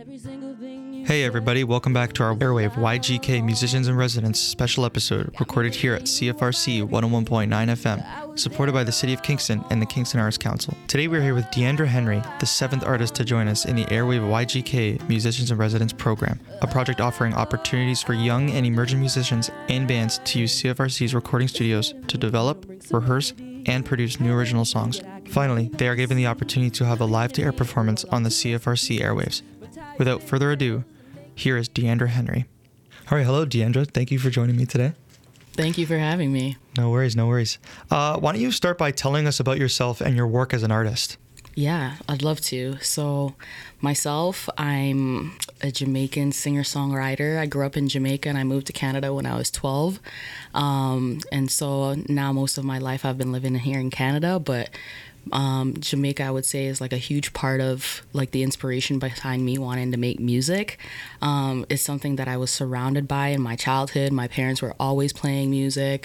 Hey everybody, welcome back to our Airwave YGK Musicians in Residence special episode recorded here at CFRC 101.9 FM, supported by the City of Kingston and the Kingston Arts Council. Today we're here with Deandra Henry, the 7th artist to join us in the Airwave YGK Musicians in Residence program, a project offering opportunities for young and emerging musicians and bands to use CFRC's recording studios to develop, rehearse, and produce new original songs. Finally, they are given the opportunity to have a live-to-air performance on the CFRC airwaves. Without further ado, here is Deandra Henry. All right, hello, Deandra. Thank you for joining me today. Thank you for having me. No worries. Why don't you start by telling us about yourself and your work as an artist? Yeah, I'd love to. So myself, I'm a Jamaican singer-songwriter. I grew up in Jamaica and I moved to Canada when I was 12. And so now most of my life I've been living here in Canada, but Jamaica, I would say, is like a huge part of like the inspiration behind me wanting to make music. It's something that I was surrounded by in my childhood. My parents were always playing music.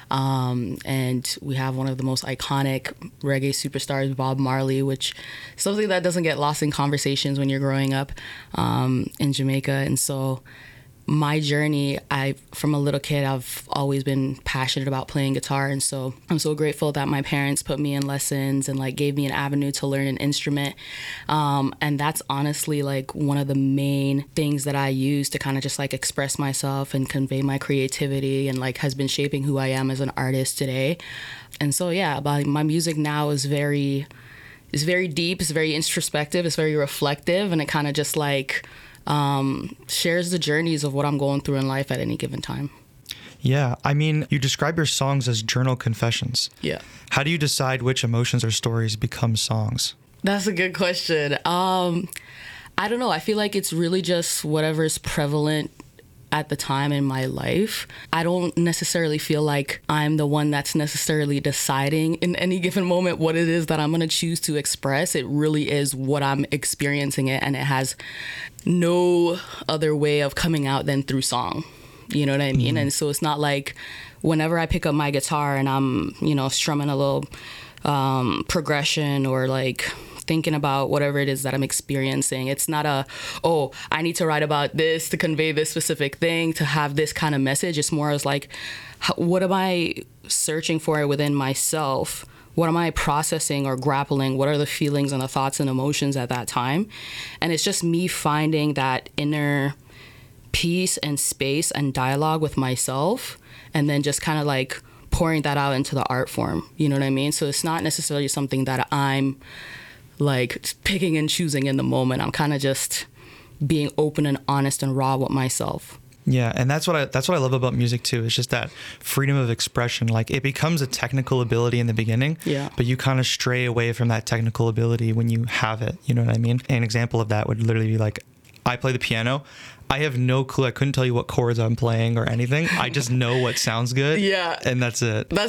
And we have one of the most iconic reggae superstars, Bob Marley, which is something that doesn't get lost in conversations when you're growing up in Jamaica. And so my journey, from a little kid, I've always been passionate about playing guitar. And so I'm so grateful that my parents put me in lessons and like gave me an avenue to learn an instrument. And that's honestly like one of the main things that I use to kind of just like express myself and convey my creativity and like has been shaping who I am as an artist today. And so, yeah, my music now is very deep, it's very introspective, it's very reflective, and it kind of just like shares the journeys of what I'm going through in life at any given time. Yeah, I mean, you describe your songs as journal confessions. Yeah. How do you decide which emotions or stories become songs? That's a good question. I don't know. I feel like it's really just whatever's prevalent at the time in my life. I don't necessarily feel like I'm the one that's necessarily deciding in any given moment what it is that I'm going to choose to express. It really is what I'm experiencing it, and it has no other way of coming out than through song. You know what I mean? Mm-hmm. And so it's not like whenever I pick up my guitar and I'm, strumming a little progression or like thinking about whatever it is that I'm experiencing. It's not I need to write about this to convey this specific thing, to have this kind of message. It's more as like, what am I searching for within myself? What am I processing or grappling? What are the feelings and the thoughts and emotions at that time? And it's just me finding that inner peace and space and dialogue with myself, and then just kind of like pouring that out into the art form. You know what I mean? So it's not necessarily something that I'm like picking and choosing in the moment. I'm kind of just being open and honest and raw with myself. Yeah, and that's what I love about music too. It's just that freedom of expression. Like it becomes a technical ability in the beginning, yeah, but you kind of stray away from that technical ability when you have it. You know what I mean? An example of that would literally be like, I play the piano. I have no clue. I couldn't tell you what chords I'm playing or anything. I just know what sounds good. Yeah. And that's it. That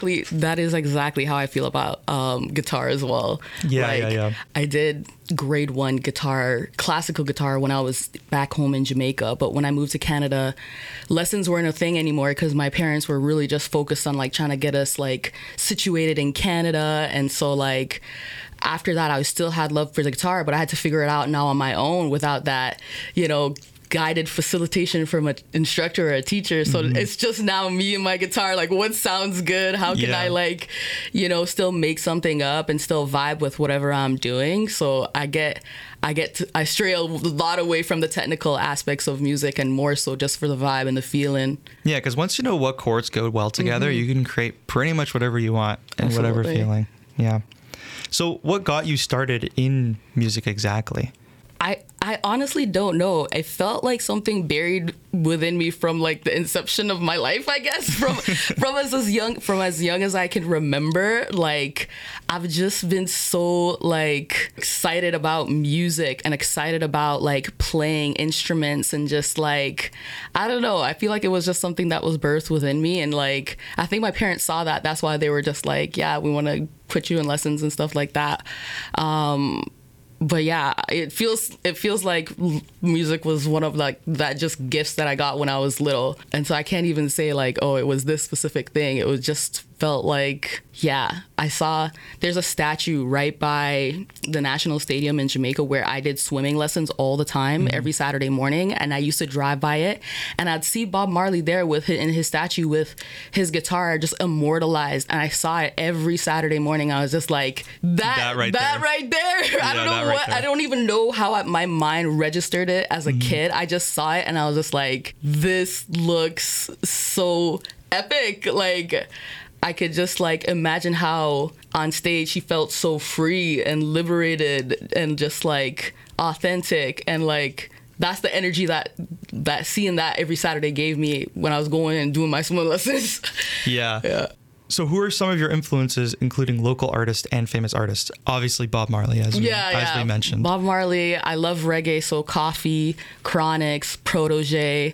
is exactly how I feel about guitar as well. Yeah. I did grade 1 classical guitar when I was back home in Jamaica. But when I moved to Canada, lessons weren't a thing anymore because my parents were really just focused on like trying to get us like situated in Canada. And so like after that, I still had love for the guitar, but I had to figure it out now on my own without that, guided facilitation from an instructor or a teacher. So It's just now me and my guitar, like what sounds good? How can I like, still make something up and still vibe with whatever I'm doing? So I stray a lot away from the technical aspects of music and more so just for the vibe and the feeling. Yeah, because once you know what chords go well together, you can create pretty much whatever you want and Absolutely. whatever feeling. Yeah. So what got you started in music exactly? I honestly don't know. I felt like something buried within me from like the inception of my life, I guess, from as young as I can remember. Like I've just been so like excited about music and excited about like playing instruments and just like, I don't know. I feel like it was just something that was birthed within me. And like, I think my parents saw that. That's why they were just like, yeah, we want to put you in lessons and stuff like that. But yeah, it feels like music was one of like that just gifts that I got when I was little. And so I can't even say like, oh, it was this specific thing. It was just felt like, yeah, I saw there's a statue right by the National Stadium in Jamaica where I did swimming lessons all the time, every Saturday morning. And I used to drive by it and I'd see Bob Marley there in his statue with his guitar just immortalized. And I saw it every Saturday morning. I was just like, that right there. Yeah, I don't know I don't even know how my mind registered it as a kid. I just saw it and I was just like, this looks so epic. Like, I could just like imagine how on stage he felt so free and liberated and just like authentic, and like that's the energy that seeing that every Saturday gave me when I was going and doing my swimming lessons. Yeah. So who are some of your influences, including local artists and famous artists? Obviously Bob Marley, as we mentioned. Bob Marley. I love reggae, so Coffee, Chronix, Protege.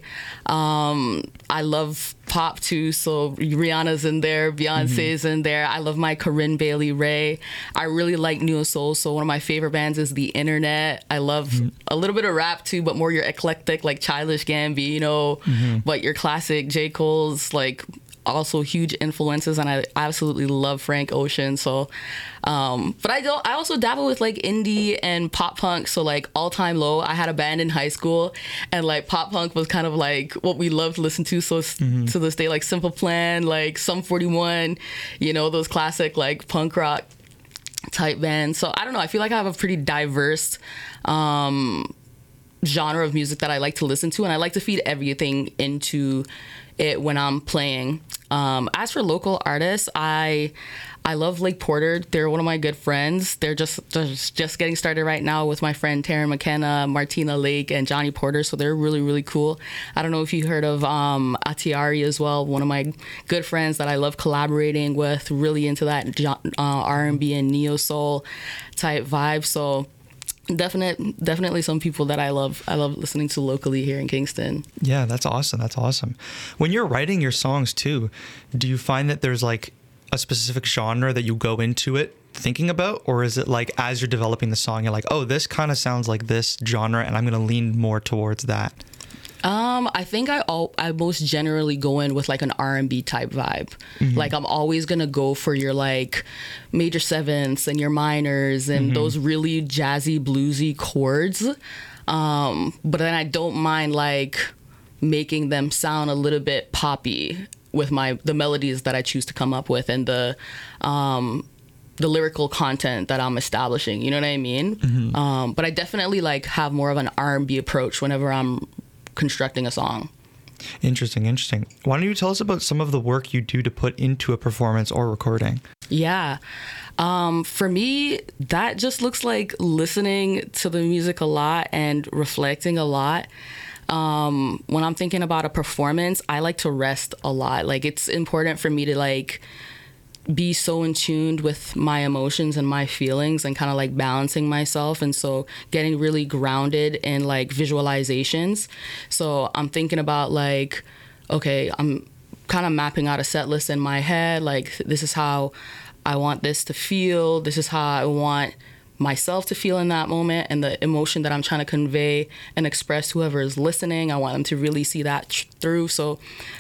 I love pop too, so Rihanna's in there, Beyonce's in there. I love my Corinne Bailey Rae. I really like neo soul, so one of my favorite bands is The Internet. I love a little bit of rap too, but more your eclectic, like Childish Gambino, but your classic J. Cole's like also huge influences, and I absolutely love Frank Ocean. So but I also dabble with like indie and pop punk, so like All Time Low. I had a band in high school, and like pop punk was kind of like what we loved to listen to, so to this day, like Simple Plan, like Sum 41, you know, those classic like punk rock type bands. So I don't know, I feel like I have a pretty diverse genre of music that I like to listen to, and I like to feed everything into it when I'm playing. As for local artists, I love Lake Porter. They're one of my good friends. They're just getting started right now with my friend Taryn McKenna, Martina Lake, and Johnny Porter. So they're really, really cool. I don't know if you heard of Atiari as well, one of my good friends that I love collaborating with, really into that R&B and neo soul type vibe. So definitely some people that I love listening to locally here in Kingston. Yeah, that's awesome. When you're writing your songs too, do you find that there's like a specific genre that you go into it thinking about, or is it like as you're developing the song you're like, oh, this kind of sounds like this genre and I'm going to lean more towards that? I think I most generally go in with like an R&B type vibe. Like I'm always gonna go for your like major sevenths and your minors and those really jazzy bluesy chords. But then I don't mind like making them sound a little bit poppy with the melodies that I choose to come up with and the lyrical content that I'm establishing. You know what I mean? But I definitely like have more of an R&B approach whenever I'm constructing a song. Interesting. Why don't you tell us about some of the work you do to put into a performance or recording? Yeah. For me, that just looks like listening to the music a lot and reflecting a lot. When I'm thinking about a performance, I like to rest a lot. Like it's important for me to like be so in tune with my emotions and my feelings and kind of like balancing myself. And so getting really grounded in like visualizations. So I'm thinking about like, okay, I'm kind of mapping out a set list in my head. Like, this is how I want this to feel. This is how I want myself to feel in that moment, and the emotion that I'm trying to convey and express to whoever is listening. I want them to really see that through. So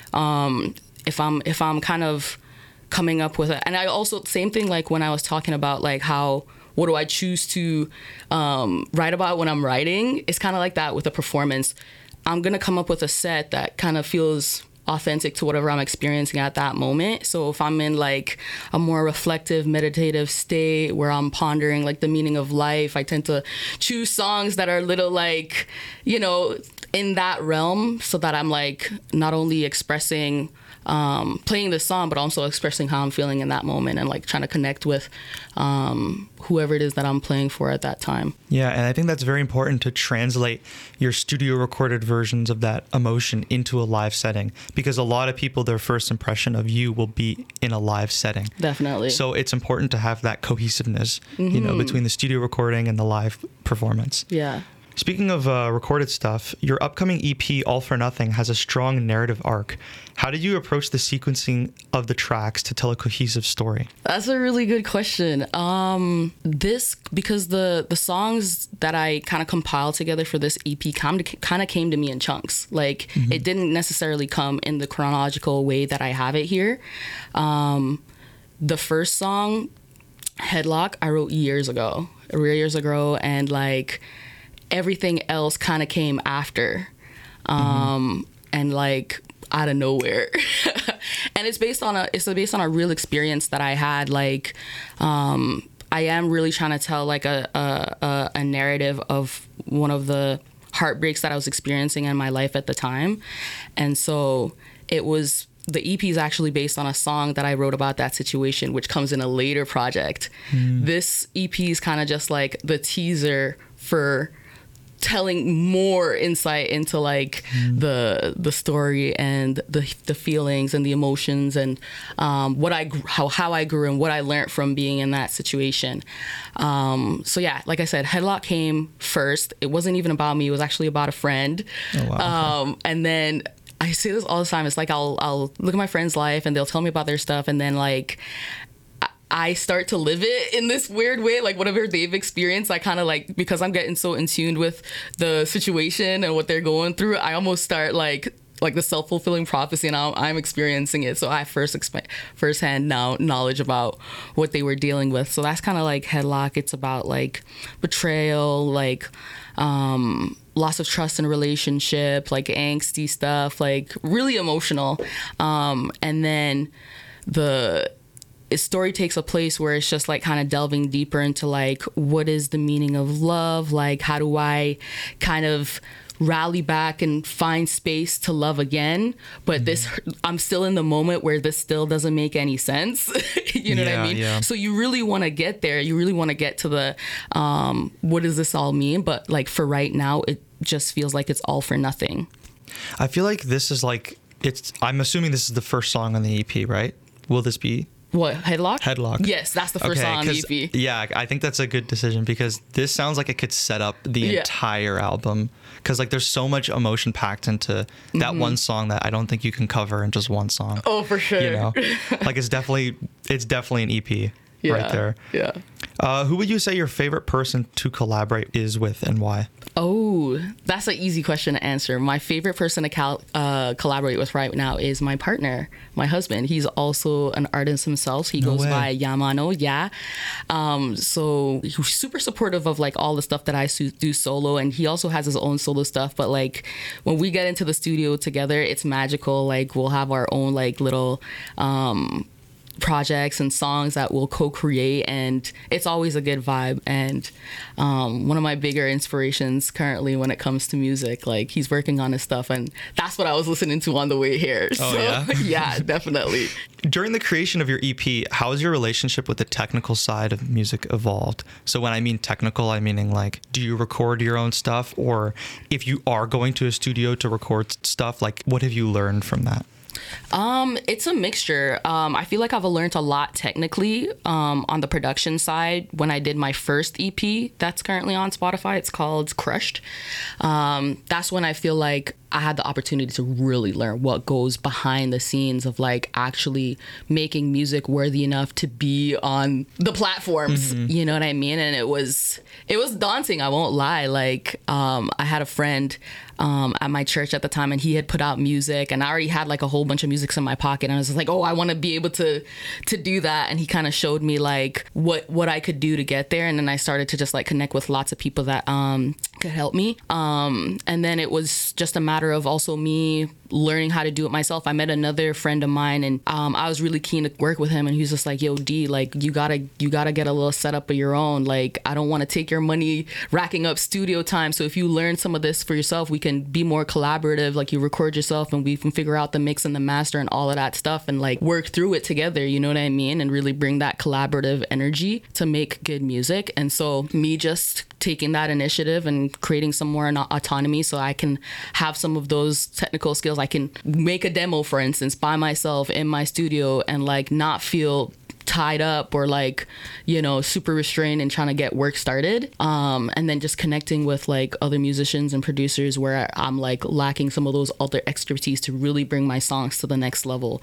if I'm kind of coming up with it. And I also, same thing like when I was talking about like what do I choose to write about when I'm writing? It's kind of like that with a performance. I'm going to come up with a set that kind of feels authentic to whatever I'm experiencing at that moment. So if I'm in like a more reflective, meditative state where I'm pondering like the meaning of life, I tend to choose songs that are a little like, you know, in that realm, so that I'm like not only expressing playing the song, but also expressing how I'm feeling in that moment and like trying to connect with whoever it is that I'm playing for at that time. Yeah, and I think that's very important to translate your studio recorded versions of that emotion into a live setting, because a lot of people, their first impression of you will be in a live setting. Definitely. So it's important to have that cohesiveness, you know, between the studio recording and the live performance. Yeah. Speaking of recorded stuff, your upcoming EP, All for Nothing, has a strong narrative arc. How did you approach the sequencing of the tracks to tell a cohesive story? That's a really good question. Because the songs that I kind of compiled together for this EP kind of came to me in chunks. Like, it didn't necessarily come in the chronological way that I have it here. the first song, Headlock, I wrote years ago, and like everything else kind of came after, and like out of nowhere. And it's based on a real experience that I had. Like, I am really trying to tell like a narrative of one of the heartbreaks that I was experiencing in my life at the time. And so the EP is actually based on a song that I wrote about that situation, which comes in a later project. This EP is kind of just like the teaser for telling more insight into like the story and the feelings and the emotions and how I grew and what I learned from being in that situation. So yeah, like I said, Headlock came first. It wasn't even about me. It was actually about a friend. Oh, wow. And then I say this all the time. It's like I'll look at my friend's life and they'll tell me about their stuff, and then like I start to live it in this weird way, like whatever they've experienced, I kind of like, because I'm getting so in tune with the situation and what they're going through, I almost start like the self-fulfilling prophecy, and I'm experiencing it. So I have firsthand knowledge about what they were dealing with. So that's kind of like Headlock. It's about like betrayal, like loss of trust in a relationship, like angsty stuff, like really emotional. And then the story takes a place where it's just like kind of delving deeper into like, what is the meaning of love? Like, how do I kind of rally back and find space to love again? But I'm still in the moment where this still doesn't make any sense. You know what I mean? Yeah. So you really want to get there. You really want to get to the, what does this all mean? But like for right now, it just feels like it's all for nothing. I feel like this is like, I'm assuming this is the first song on the EP, right? Will this be? What, Headlock? Headlock. Yes, that's the first song on the EP. Yeah, I think that's a good decision, because this sounds like it could set up the entire album. Because like there's so much emotion packed into that one song that I don't think you can cover in just one song. Oh, for sure. You know, like it's definitely an EP right there. Yeah. Who would you say your favorite person to collaborate is with, and why? Oh, that's an easy question to answer. My favorite person to collaborate with right now is my partner, my husband. He's also an artist himself. He goes by Yamano. Yeah. So he's super supportive of like all the stuff that I do solo, and he also has his own solo stuff. But like when we get into the studio together, it's magical. Like we'll have our own like little projects and songs that we'll co-create, and it's always a good vibe. And one of my bigger inspirations currently when it comes to music, like he's working on his stuff, and that's what I was listening to on the way here. Oh, so yeah? Yeah, definitely. During the creation of your EP, how has your relationship with the technical side of music evolved? So when I mean technical, I'm meaning like, do you record your own stuff? Or if you are going to a studio to record stuff, like what have you learned from that? It's a mixture. I feel like I've learned a lot technically on the production side. When I did my first EP that's currently on Spotify, it's called Crushed. That's when I feel like I had the opportunity to really learn what goes behind the scenes of like actually making music worthy enough to be on the platforms. You know what I mean? And it was daunting, I won't lie. Like I had a friend at my church at the time, and he had put out music, and I already had like a whole bunch of music in my pocket, and I was just like, oh, I want to be able to do that. And he kind of showed me like what I could do to get there, and then I started to just like connect with lots of people that could help me, and then it was just a matter of also me learning how to do it myself. I met another friend of mine, and I was really keen to work with him, and he was just like, yo, D, like you gotta get a little setup of your own. Like I don't want to take your money racking up studio time, so if you learn some of this for yourself, we can be more collaborative. Like you record yourself and we can figure out the mix and the master and all of that stuff, and like work through it together, you know what I mean, and really bring that collaborative energy to make good music. And so me just taking that initiative and creating some more autonomy so I can have some of those technical skills. I can make a demo, for instance, by myself in my studio and like not feel tied up or like, you know, super restrained and trying to get work started. And then just connecting with like other musicians and producers where I'm like lacking some of those other expertise to really bring my songs to the next level.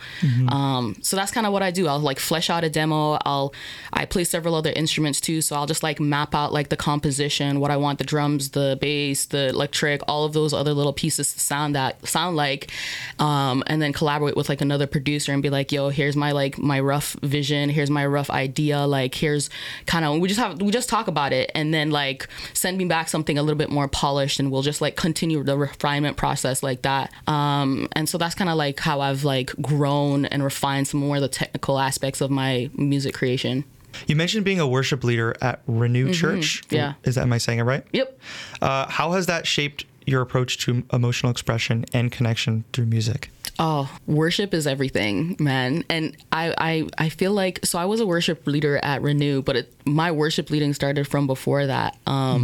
So that's kind of what I do. I'll like flesh out a demo. I play several other instruments too. So I'll just like map out like the composition, what I want the drums, the bass, the electric, all of those other little pieces to sound like, and then collaborate with like another producer and be like, yo, here's my rough vision. here's my rough idea, like here's kind of, we just talk about it, and then like send me back something a little bit more polished, and we'll just like continue the refinement process like that. And so that's kind of like how I've like grown and refined some more of the technical aspects of my music creation. You mentioned being a worship leader at Renew Church. Yeah. Am I saying it right? Yep. How has that shaped your approach to emotional expression and connection through music? Oh, worship is everything, man. And I feel like, so I was a worship leader at Renew, but my worship leading started from before that.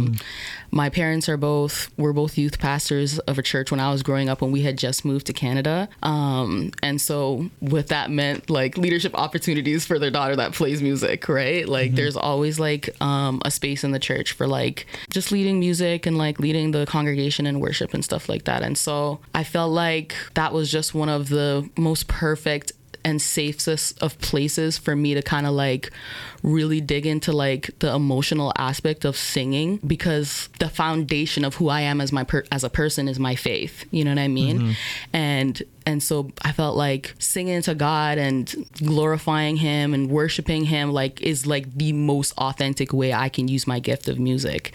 My parents were both youth pastors of a church when I was growing up, when we had just moved to Canada. And so what that meant, like leadership opportunities for their daughter that plays music, right? Like there's always like a space in the church for like just leading music and like leading the congregation in worship and stuff like that. And so I felt like that was just one of the most perfect and safest of places for me to kind of like really dig into like the emotional aspect of singing, because the foundation of who I am as as a person is my faith, you know what I mean? And so I felt like singing to God and glorifying him and worshiping him like is like the most authentic way I can use my gift of music.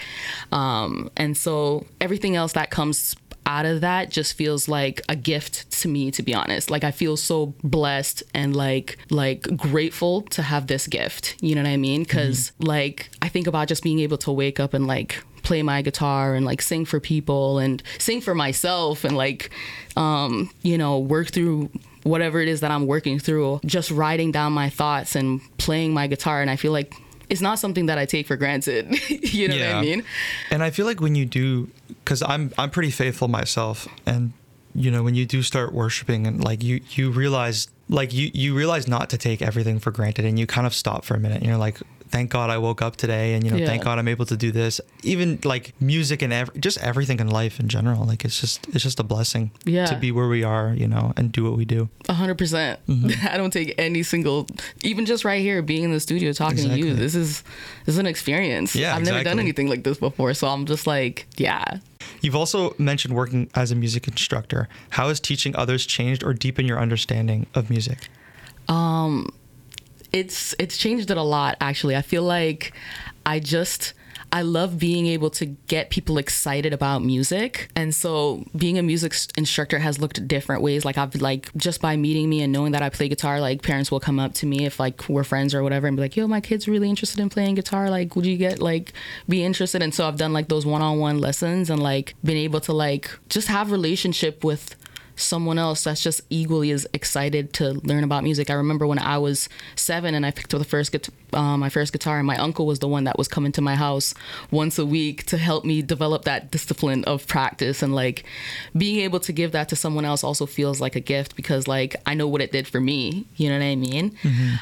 And so everything else that comes out of that just feels like a gift to me, to be honest. Like I feel so blessed and like grateful to have this gift, you know what I mean? Because like I think about just being able to wake up and like play my guitar and like sing for people and sing for myself and like you know, work through whatever it is that I'm working through, just writing down my thoughts and playing my guitar. And I feel like it's not something that I take for granted. You know what I mean? And I feel like when you do, because I'm pretty faithful myself, and you know, when you do start worshiping and like you realize, like you realize not to take everything for granted, and you kind of stop for a minute and you're like, thank God I woke up today, and you know, thank God I'm able to do this. Even like music and just everything in life in general, like it's just a blessing to be where we are, you know, and do what we do. 100%. I don't take any single, even just right here being in the studio talking to you. This is an experience. I've never done anything like this before, so I'm just like, yeah. You've also mentioned working as a music instructor. How has teaching others changed or deepened your understanding of music? It's changed it a lot, actually. I feel like I love being able to get people excited about music. And so being a music instructor has looked different ways. Like I've like, just by meeting me and knowing that I play guitar, like parents will come up to me if like we're friends or whatever and be like, yo, my kid's really interested in playing guitar. Like, would you be interested? And so I've done like those one-on-one lessons and like been able to like just have relationship with someone else that's just equally as excited to learn about music. I remember when I was 7 and I picked up my first guitar, and my uncle was the one that was coming to my house once a week to help me develop that discipline of practice. And like being able to give that to someone else also feels like a gift, because like I know what it did for me, you know what I mean?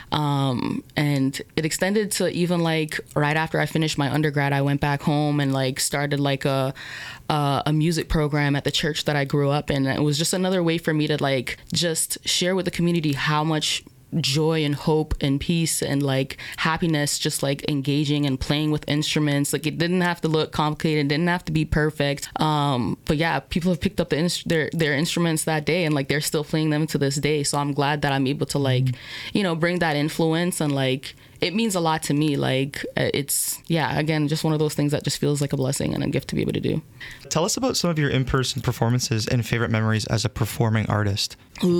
And it extended to even like right after I finished my undergrad, I went back home and like started like a music program at the church that I grew up in. And it was just another way for me to like just share with the community how much joy and hope and peace and like happiness just like engaging and playing with instruments. Like it didn't have to look complicated, didn't have to be perfect, but yeah, people have picked up their instruments that day and like they're still playing them to this day. So I'm glad that I'm able to like you know, bring that influence, and like it means a lot to me. Like it's again, just one of those things that just feels like a blessing and a gift to be able to do. Tell us about some of your in-person performances and favorite memories as a performing artist.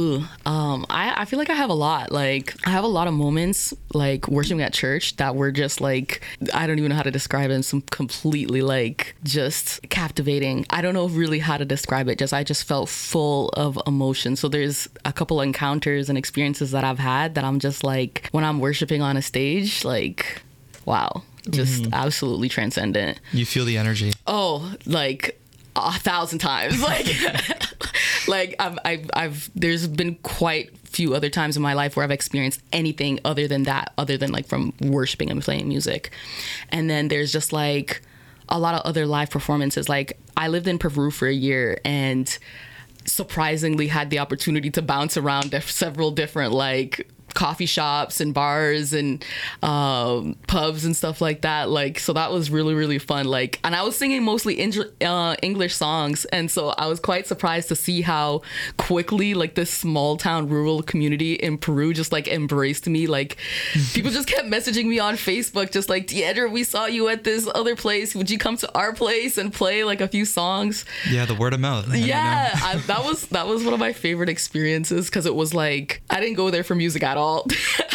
I feel like I have a lot. Like I have a lot of moments like worshiping at church that were just like, I don't even know how to describe it. Some completely like just captivating. I don't know really how to describe it. I just felt full of emotion. So there's a couple of encounters and experiences that I've had that I'm just like, when I'm worshiping on a stage, like, wow, just absolutely transcendent. You feel the energy. Oh, like 1,000 times. Like, like I've there's been quite few other times in my life where I've experienced anything other than like from worshiping and playing music. And then there's just like a lot of other live performances. Like I lived in Peru for a year and surprisingly had the opportunity to bounce around several different like coffee shops and bars and pubs and stuff like that. Like, so that was really, really fun. Like, and I was singing mostly English songs. And so I was quite surprised to see how quickly like this small town rural community in Peru just like embraced me. Like people just kept messaging me on Facebook, just like, Deandra, we saw you at this other place. Would you come to our place and play like a few songs? Yeah, the word of mouth. Yeah, that was one of my favorite experiences, because it was like, I didn't go there for music at all.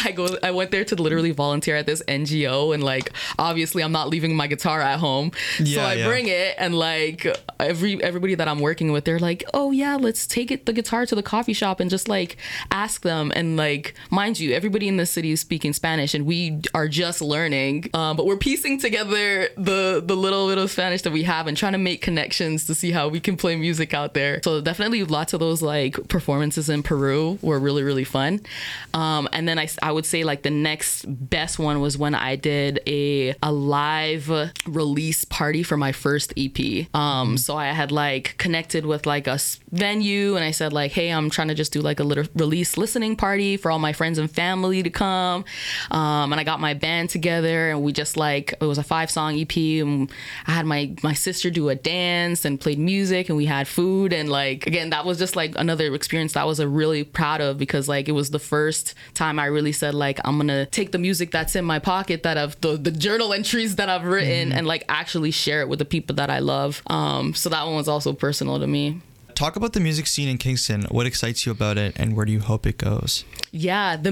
I went there to literally volunteer at this NGO, and like obviously I'm not leaving my guitar at home, so I bring it, and like everybody that I'm working with, they're like, oh yeah, let's take the guitar to the coffee shop and just like ask them. And like, mind you, everybody in the city is speaking Spanish and we are just learning, but we're piecing together the little bit of Spanish that we have and trying to make connections to see how we can play music out there. So definitely lots of those like performances in Peru were really, really fun. And then I would say like the next best one was when I did a live release party for my first EP. So I had like connected with like a venue, and I said like, hey, I'm trying to just do like a little release listening party for all my friends and family to come. And I got my band together, and we just like, it was a 5-song EP, and I had my sister do a dance and played music, and we had food. And like, again, that was just like another experience that I was really proud of, because like it was the first time I really said like, I'm gonna take the music that's in my pocket, that I've the journal entries that I've written, and like actually share it with the people that I love. So that one was also personal to me. Talk about the music scene in Kingston. What excites you about it, and where do you hope it goes? Yeah, the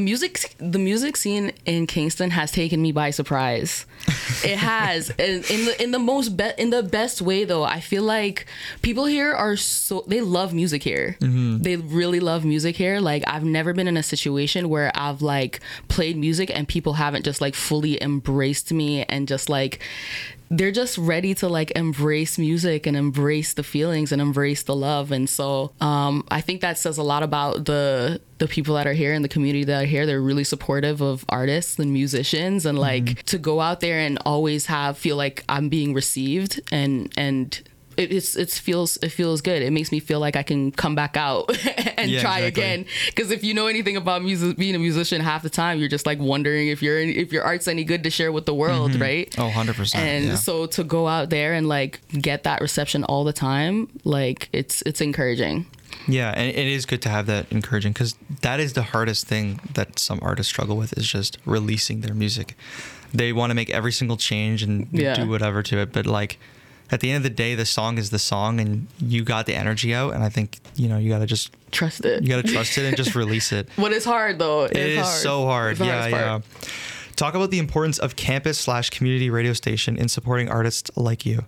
music scene in Kingston has taken me by surprise. It has, in the best way though. I feel like people here they love music here. Mm-hmm. They really love music here. Like, I've never been in a situation where I've like played music and people haven't just like fully embraced me, and just like, they're just ready to like embrace music and embrace the feelings and embrace the love. And so I think that says a lot about the people that are here and the community that are here. They're really supportive of artists and musicians, and like to go out there and always feel like I'm being received, and it feels good. It makes me feel like I can come back out and try again. Because if you know anything about being a musician, half the time you're just like wondering if your art's any good to share with the world, right? Oh, 100%. And so to go out there and like get that reception all the time, like it's encouraging. Yeah, and it is good to have that encouraging, because that is the hardest thing that some artists struggle with, is just releasing their music. They want to make every single change and do whatever to it, but like, at the end of the day, the song is the song, and you got the energy out, and I think, you got to just trust it. You got to trust it and just release it. What is hard though? It is hard. So hard. Yeah. Talk about the importance of campus/community radio station in supporting artists like you.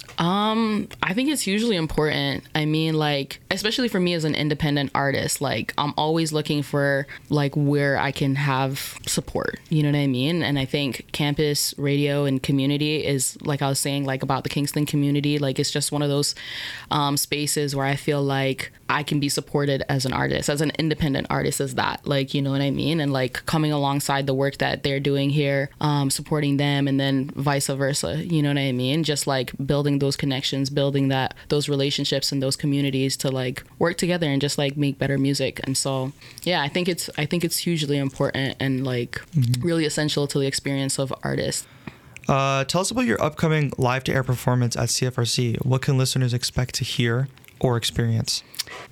I think it's hugely important. I mean, like, especially for me as an independent artist, like, I'm always looking for like where I can have support, you know what I mean? And I think campus radio and community is, like I was saying, like about the Kingston community, like it's just one of those spaces where I feel like I can be supported as an artist, as an independent artist, as that, like, you know what I mean? And like coming alongside the work that they're doing here, supporting them, and then vice versa, you know what I mean? Just like building those connections, building those relationships and those communities to like work together and just like make better music. And so, yeah, I think it's hugely important and like really essential to the experience of artists. Tell us about your upcoming live to air performance at CFRC. What can listeners expect to hear or experience?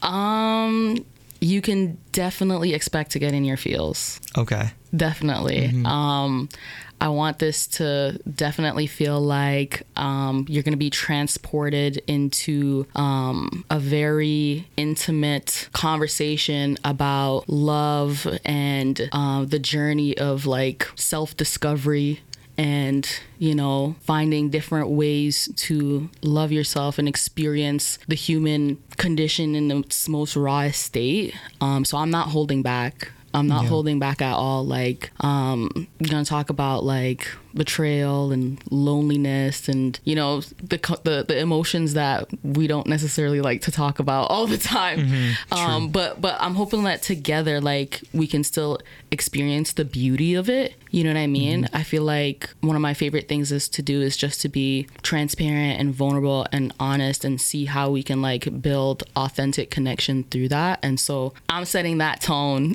You can definitely expect to get in your feels. Okay. Definitely. I want this to definitely feel like you're going to be transported into a very intimate conversation about love and the journey of like self-discovery, and, finding different ways to love yourself and experience the human condition in its most rawest state. So I'm not holding back. I'm not holding back at all. Like, I'm going to talk about like betrayal and loneliness and, you know, the emotions that we don't necessarily like to talk about all the time. But I'm hoping that together, like, we can still experience the beauty of it. You know what I mean? I feel like one of my favorite things is just to be transparent and vulnerable and honest and see how we can like build authentic connection through that. And so I'm setting that tone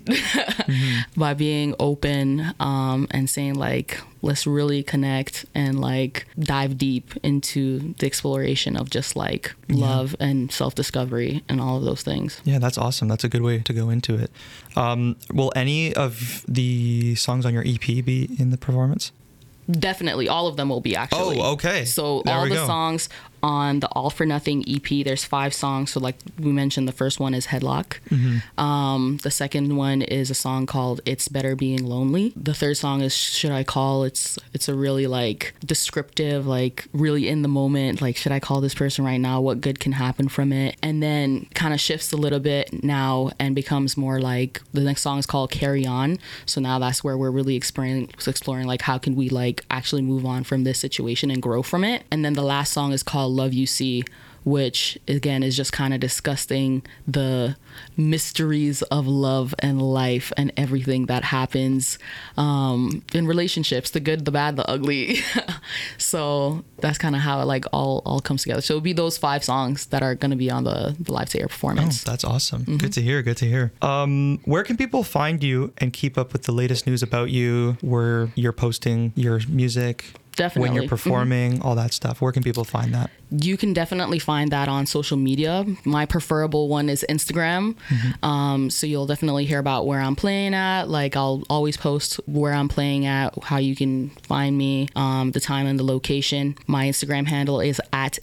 by being open and saying like, let's really connect and like dive deep into the exploration of just like love and self-discovery and all of those things. Yeah, that's awesome. That's a good way to go into it. Will any of the songs on your EP be in the performance? Definitely. All of them will be, actually. Oh, okay. So all the songs on the All for Nothing EP, there's 5 songs. So like we mentioned, the first one is Headlock. The second one is a song called It's Better Being Lonely. The third song is Should I Call? It's a really like descriptive, like really in the moment, like should I call this person right now? What good can happen from it? And then kind of shifts a little bit now and becomes more like the next song is called Carry On. So now that's where we're really exploring like how can we like actually move on from this situation and grow from it. And then the last song is called Love You See, which again is just kind of discussing the mysteries of love and life and everything that happens in relationships, the good, the bad, the ugly. So that's kind of how it like all comes together. So it'll be those 5 songs that are going to be on the Live to Air performance. Oh, that's awesome. Good to hear. Where can people find you and keep up with the latest news about you, where you're posting your music? Definitely. When you're performing, all that stuff. Where can people find that? You can definitely find that on social media. My preferable one is Instagram. So you'll definitely hear about where I'm playing at. Like I'll always post where I'm playing at, how you can find me, the time and the location. My Instagram handle is at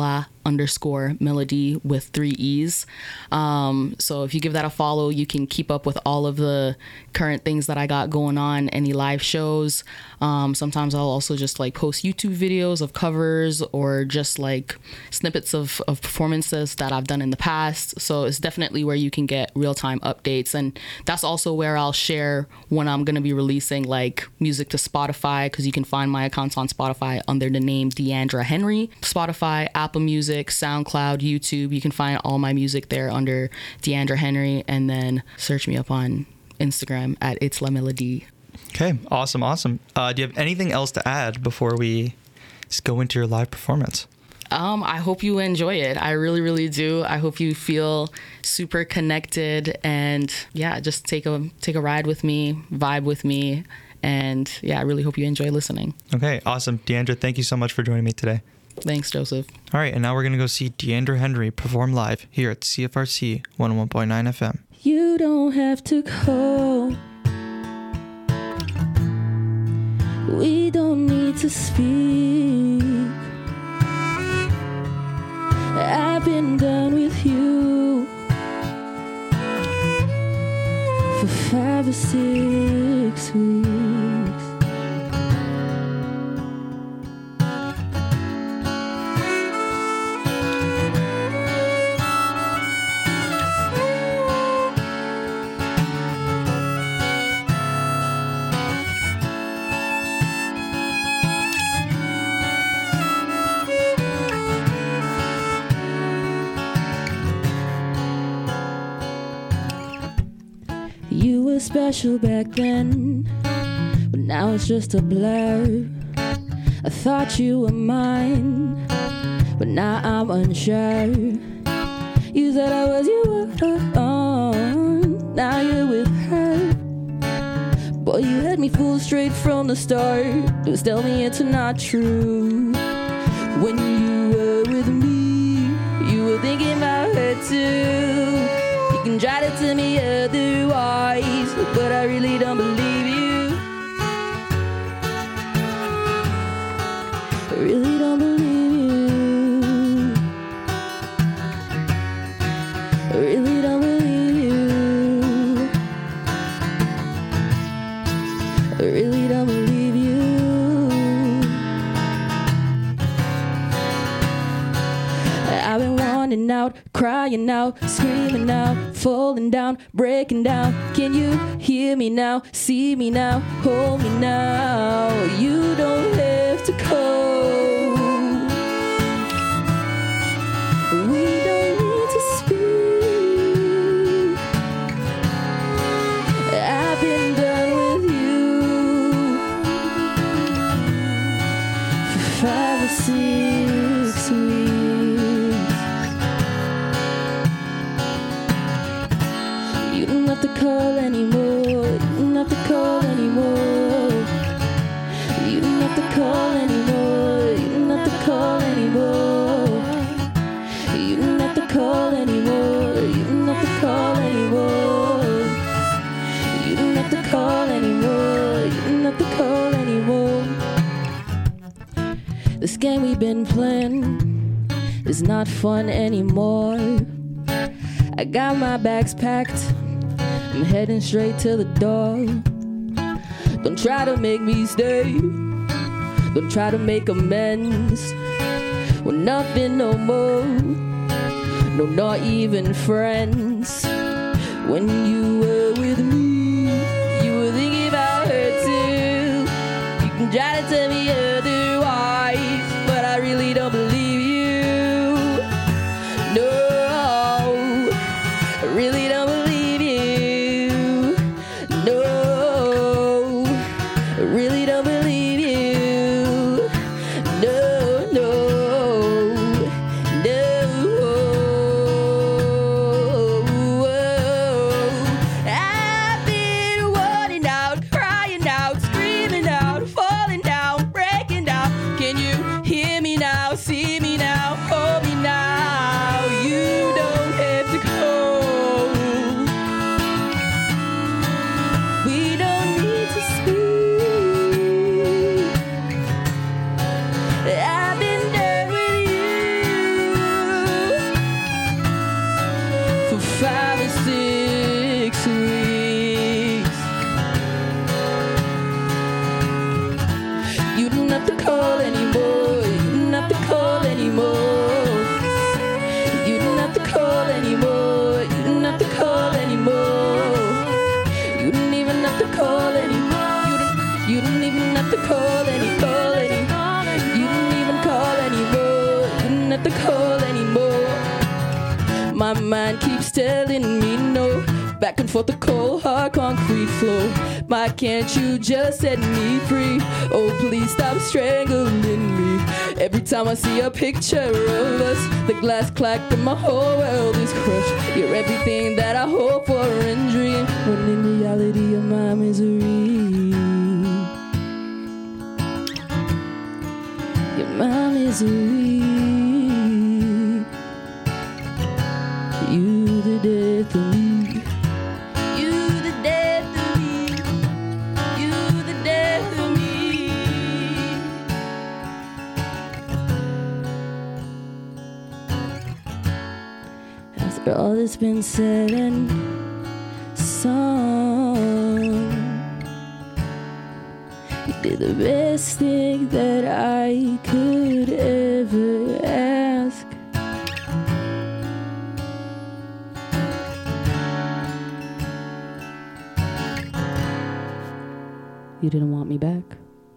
itsla_melody with 3 E's. So if you give that a follow, you can keep up with all of the current things that I got going on, any live shows. Sometimes I'll also just like post YouTube videos of covers or just like snippets of performances that I've done in the past. So it's definitely where you can get real-time updates. And that's also where I'll share when I'm going to be releasing like music to Spotify, because you can find my accounts on Spotify under the name Deandra Henry. Spotify, Apple Music, SoundCloud, YouTube. You can find all my music there under Deandra Henry, and then search me up on Instagram at It's La Melody. Okay, awesome. Do you have anything else to add before we just go into your live performance? I hope you enjoy it. I really, really do. I hope you feel super connected, and yeah, just take a ride with me, vibe with me, and yeah, I really hope you enjoy listening. Okay, awesome. Deandra, thank you so much for joining me today. Thanks, Joseph. All right, and now we're going to go see Deandra Henry perform live here at CFRC 101.9 FM. You don't have to go. We don't need to speak. I've been done with you for 5 or 6 weeks. You were special back then, but now it's just a blur. I thought you were mine, but now I'm unsure. You said I was yours, now you're with her. Boy, you had me fooled straight from the start. Just tell me it's not true. When you were with me, you were thinking about her too. You can try to tell me otherwise, but I really don't believe you. I really don't believe you. I really don't believe you. I really don't believe you. I've been wanting running out, crying out, screaming out, falling down, breaking down. Can you hear me now, see me now, hold me now? You don't have to call. We don't need to speak. I've been done with you for 5 or 6 weeks. You don't have to call anymore. You don't have to call anymore. You don't have to call anymore. You don't have to call anymore. You don't have to call anymore. You don't have to call anymore. You don't have to call anymore. You don't have to call anymore. This game we've been playing is not fun anymore. I got my bags packed. I'm heading straight to the door. Don't try to make me stay. Don't try to make amends. We're nothing no more. No, not even friends. When you were with me, you were thinking about her too. You can try to tell me otherwise, but I really don't believe you. No, I really don't believe you. No, I really don't believe you. No, no, no. I've been running out, crying out, screaming out, falling down, breaking down. Can you hear me now, see me now, hold me now? You don't have to call. We don't need to speak. I've been done with you for 5 or 6 weeks. You don't have to call anymore. You don't have to call anymore. You don't have to call anymore. You don't have to call anymore. You don't even have to call anymore. You don't even have to call anymore. You don't even call anymore. You don't have to call anymore. My mind keeps telling me no. Back and forth the cold hard concrete floor. Why can't you just set me free? Oh, please stop strangling me. Every time I see a picture of us, the glass cracked and my whole world is crushed. You're everything that I hope for and dream, when in reality you're my misery. You're my misery. You the death of me. You the death of me. You the death of me. After all that's been said and sung, you did the best thing that I could ever ask. You didn't want me back.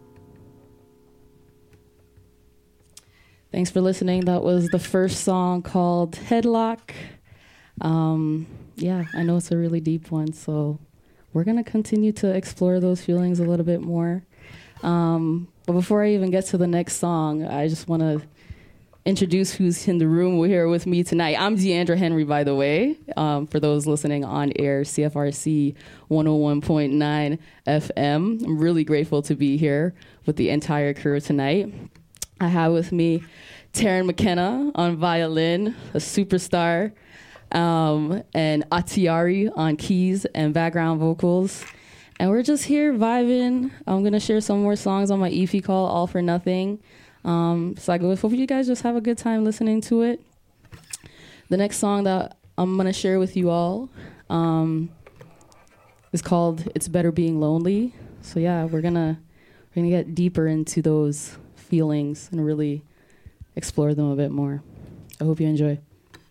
Thanks for listening. That was the first song called Headlock. Yeah, I know it's a really deep one, so we're going to continue to explore those feelings a little bit more. But before I even get to the next song, I just want to introduce who's in the room here with me tonight. I'm Deandra Henry, by the way, for those listening on air, CFRC 101.9 FM. I'm really grateful to be here with the entire crew tonight. I have with me Taryn McKenna on violin, a superstar, and Atiari on keys and background vocals. And we're just here vibing. I'm going to share some more songs on my EP called All for Nothing. So I hope you guys just have a good time listening to it. The next song that I'm going to share with you all is called It's Better Being Lonely. So yeah, we're gonna get deeper into those feelings and really explore them a bit more. I hope you enjoy.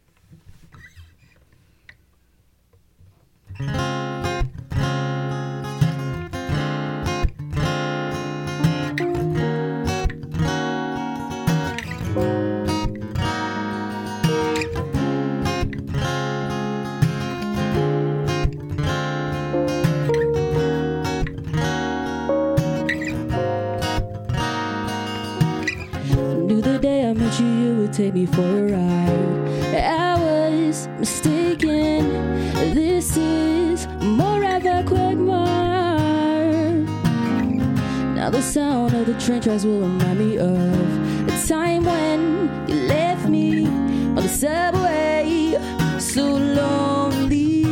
take me for a ride. I was mistaken. This is more of a quagmire. Now the sound of the train tracks will remind me of the time when you left me on the subway, so lonely.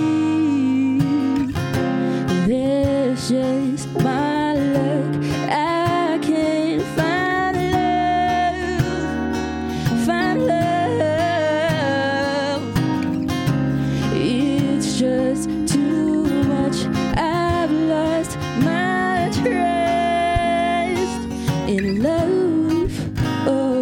There's just my luck. I can't find love. It's just too much. I've lost my trust in love. Oh.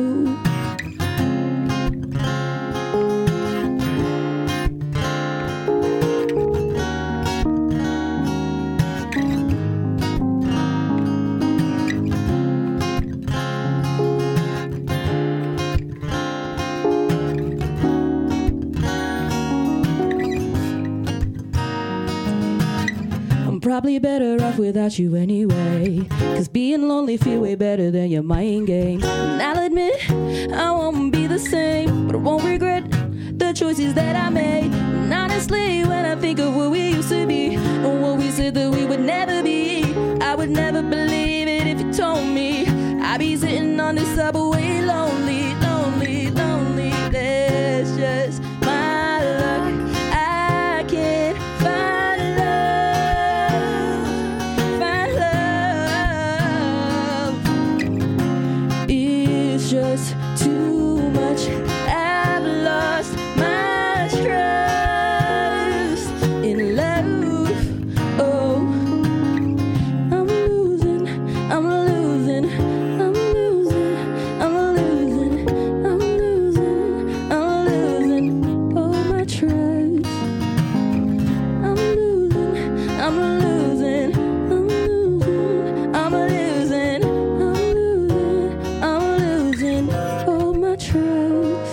Probably better off without you anyway, 'cause being lonely feel way better than your mind game. And I'll admit I won't be the same, but I won't regret the choices that I made. And honestly, when I think of what we used to be and what we said that we would never be, I would never believe it if you told me I'd be sitting on this subway lonely, lonely, lonely. There's just my luck. I can't find love, find love. It's just too much. I've lost my trust in love. Oh, I'm losing, I'm losing, I'm losing, I'm losing, I'm losing, I'm losing all my trust. I'm losing, I'm losing, I'm losing, I'm losing, I'm losing, I'm losing all my trust.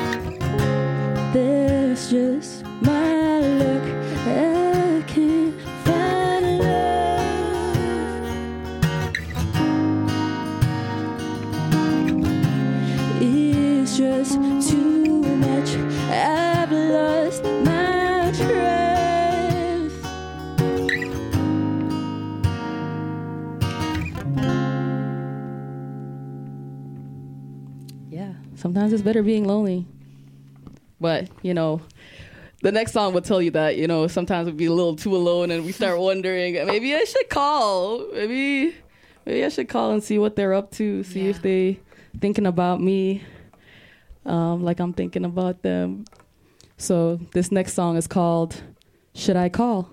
There's just my luck. I can't find love. It's just too much. I've lost my trust. Yeah, sometimes it's better being lonely. But, you know, the next song will tell you that, you know, sometimes we'd be a little too alone and we start wondering, maybe I should call. Maybe I should call and see what they're up to, see if they thinking about me like I'm thinking about them. So this next song is called Should I Call?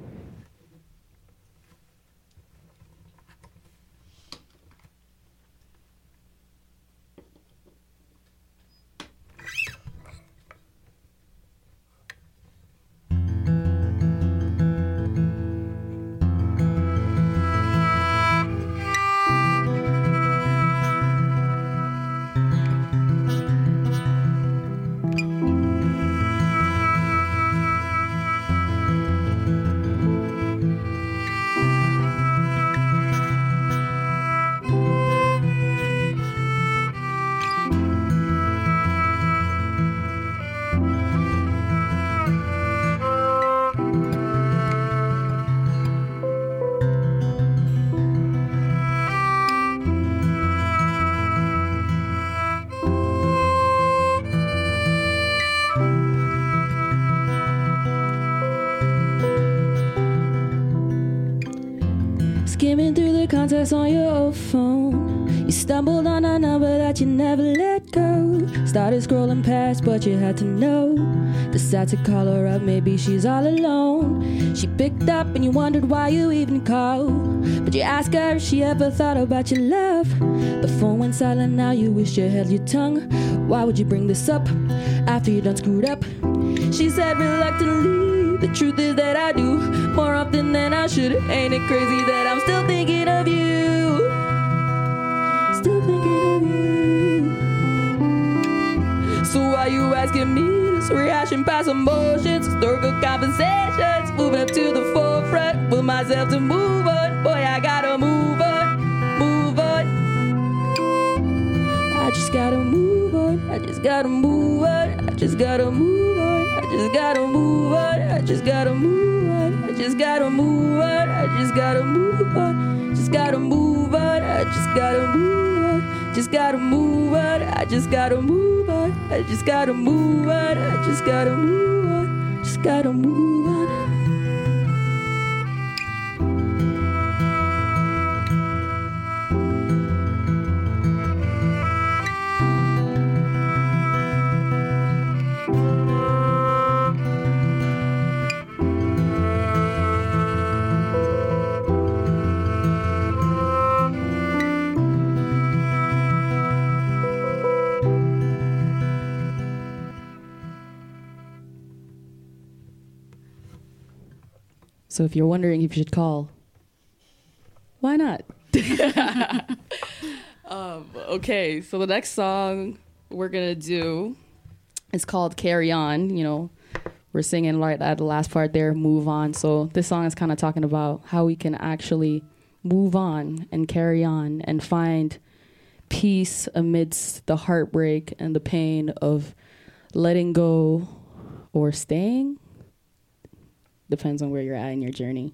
Skimming through the contacts on your old phone, you stumbled on a number that you never let go. Started scrolling past, but you had to know. Decided to call her up, maybe she's all alone. She picked up and you wondered why you even called. But you asked her if she ever thought about your love. The phone went silent, now you wish you held your tongue. Why would you bring this up after you done screwed up? She said reluctantly, the truth is that I do more often than I should. Ain't it crazy that I'm still thinking of you? Still thinking of you. So why you asking me this? Rehashing past emotions, historical conversations, moving up to the forefront, with myself to move on. Boy, I gotta move on, move on. I I just gotta move on. I just gotta move on. I just gotta move on. I just gotta move on. I just gotta move on. I just gotta move on. I just gotta move on. Just gotta move on. I just gotta move on. Just gotta move on. I just gotta move on. I just gotta move on. I just gotta move on. Just gotta move on. So if you're wondering if you should call, why not? Okay, so the next song we're going to do is called Carry On. You know, we're singing right at the last part there, Move On. So this song is kind of talking about how we can actually move on and carry on and find peace amidst the heartbreak and the pain of letting go or staying. Depends on where you're at in your journey.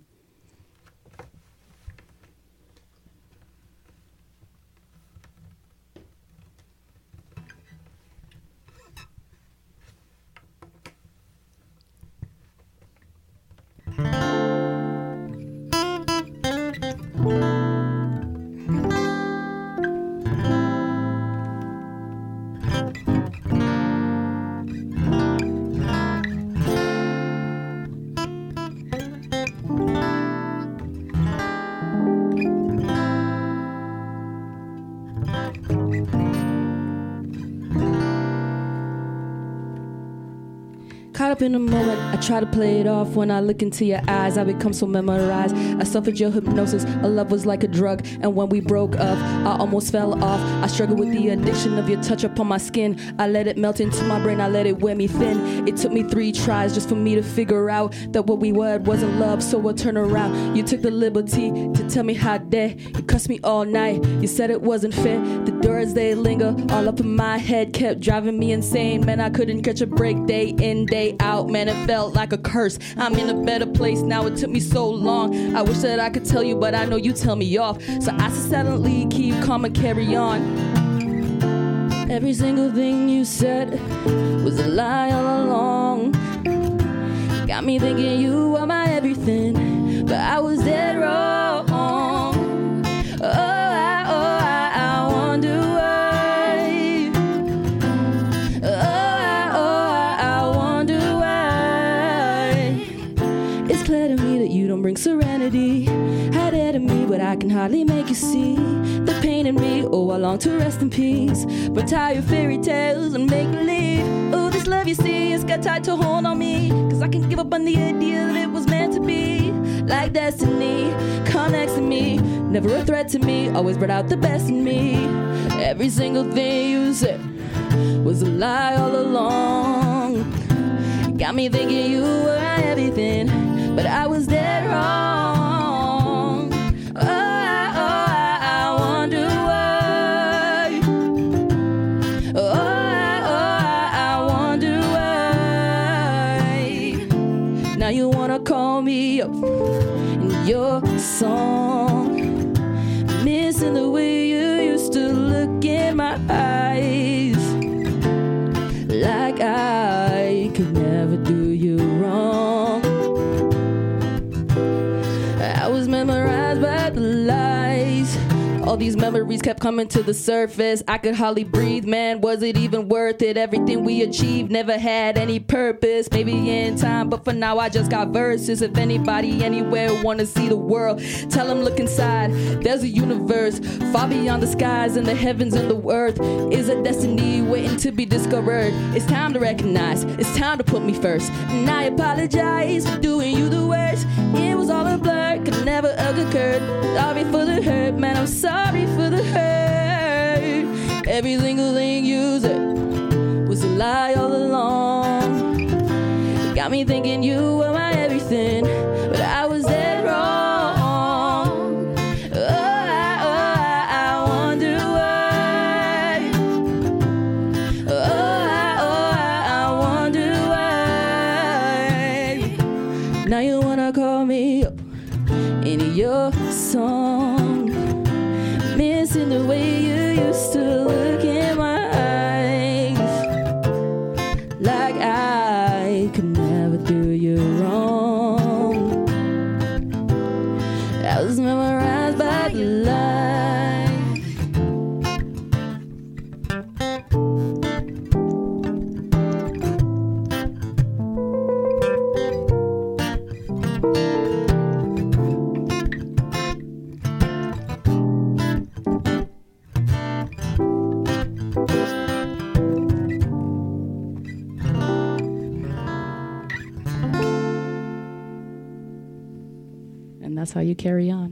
Caught up in the moment, I try to play it off. When I look into your eyes, I become so memorized. I suffered your hypnosis, our love was like a drug. And when we broke up, I almost fell off. I struggled with the addiction of your touch upon my skin. I let it melt into my brain, I let it wear me thin. It took me 3 tries just for me to figure out that what we were wasn't love, so I turned around. You took the liberty to tell me how dare. You cussed me all night, you said it wasn't fair. The words, they linger all up in my head, kept driving me insane. Man, I couldn't catch a break, day in, day out. Man, it felt like a curse. I'm in a better place now, it took me so long. I wish that I could tell you, but I know you tell me off. So I silently keep calm and carry on. Every single thing you said was a lie all along. Got me thinking you were my everything, but I was dead wrong. I wonder why. I wonder why. It's clear to me that you don't bring serenity. Had it to me, but I can hardly make you see the pain in me. Oh, I long to rest in peace, but tired fairy tales and make believe. Oh, this love you see, it's got tied to hold on me, 'cause I can give up on the idea that it was meant to be. Like destiny, come next to me, never a threat to me, always brought out the best in me. Every single thing you said was a lie all along. Got me thinking you were my everything, but I was dead wrong. I wonder why. I wonder why. Now you wanna call me up in your song, missing the way you used to look in my eyes, like I could never do you wrong. I was memorized by the lies. All these memories kept coming to the surface. I could hardly breathe, man, was it even worth it? Everything we achieved never had any purpose. Maybe in time, but for now I just got verses. If anybody anywhere wanna see the world, tell them look inside. There's a universe far beyond the skies and the heavens and the earth. Is a destiny waiting to be discovered. It's time to recognize, it's time to put me first. And I apologize for doing you the worst. It was all a blur, could never have occurred. Sorry for the hurt, man, I'm sorry for the hurt. Every single thing you said was a lie all along. Got me thinking you were my everything, but I was dead wrong. I wonder why. Now you wanna call me up in your song. Missing the way you used to look in my eyes, like I could never do you wrong. I was memorized by the light. And that's how you carry on.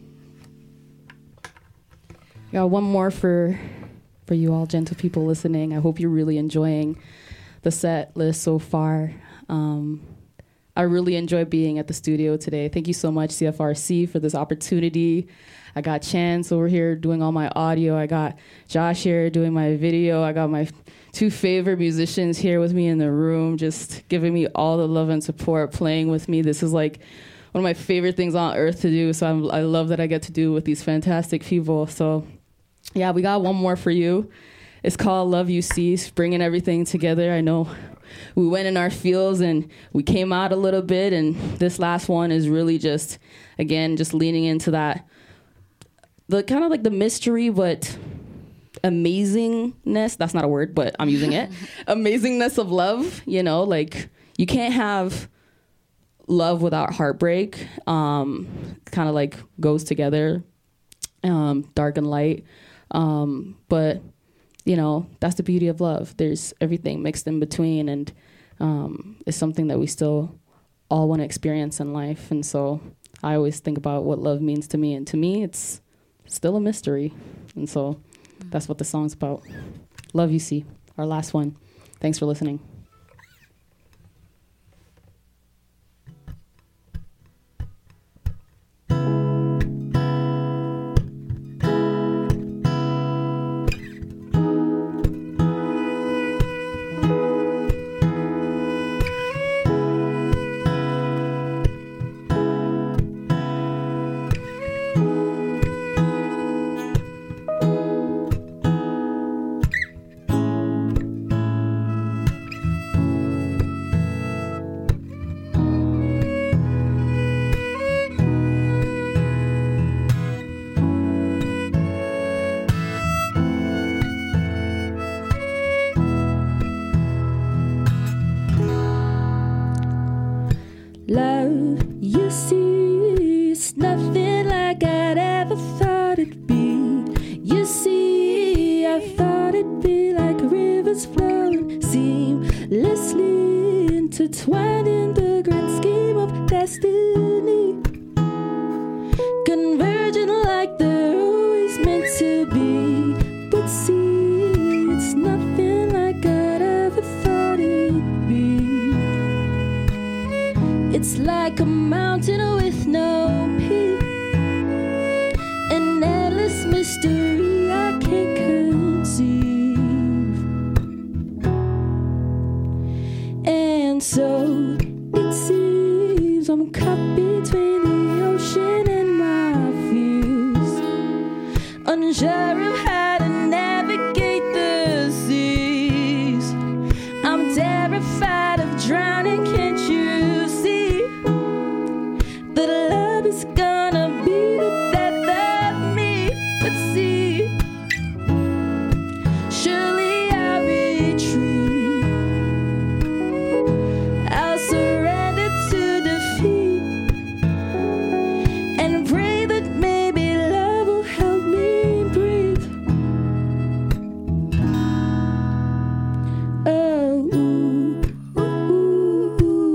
Got one more for you all gentle people listening. I hope you're really enjoying the set list so far. I really enjoy being at the studio today. Thank you so much, CFRC, for this opportunity. I got Chance over here doing all my audio. I got Josh here doing my video. I got my two favorite musicians here with me in the room, just giving me all the love and support, playing with me. This is like one of my favorite things on earth to do. So I love that I get to do with these fantastic people. So yeah, we got one more for you. It's called Love You See, bringing everything together. I know we went in our fields and we came out a little bit, and this last one is really just, again, just leaning into that, the kind of like the mystery, but amazingness. That's not a word, but I'm using it. Amazingness of love, you know, like you can't have love without heartbreak. Kind of like goes together, dark and light. But you know, that's the beauty of love. There's everything mixed in between, and it's something that we still all want to experience in life. And so I always think about what love means to me, and to me, it's still a mystery. And so that's what the song's about. Love You See, our last one. Thanks for listening. Love, you see, it's nothing like I'd ever thought it'd be. You see, I thought it'd be like rivers flowing seamlessly intertwined in the grand scheme of destiny, converging like they're always meant to be. But see, it's nothing like I'd ever thought it'd be. It's like a mountain with no peak, an endless mystery I can't conceive. And so it seems I'm caught between the ocean and my views, unsure of how to navigate the seas. I'm terrified of drowning, can't you see? That love is gonna be the death of me. But see, surely I'll retreat, I'll surrender to defeat, and pray that maybe love will help me breathe. Oh, ooh, ooh, ooh, ooh.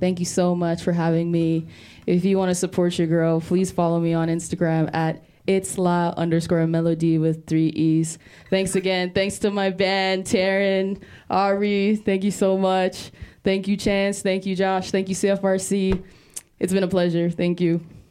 Thank you so much for having me. If you want to support your girl, please follow me on Instagram at itsla_melody with 3 E's. Thanks again. Thanks to my band, Taryn, Ari. Thank you so much. Thank you, Chance. Thank you, Josh. Thank you, CFRC. It's been a pleasure. Thank you.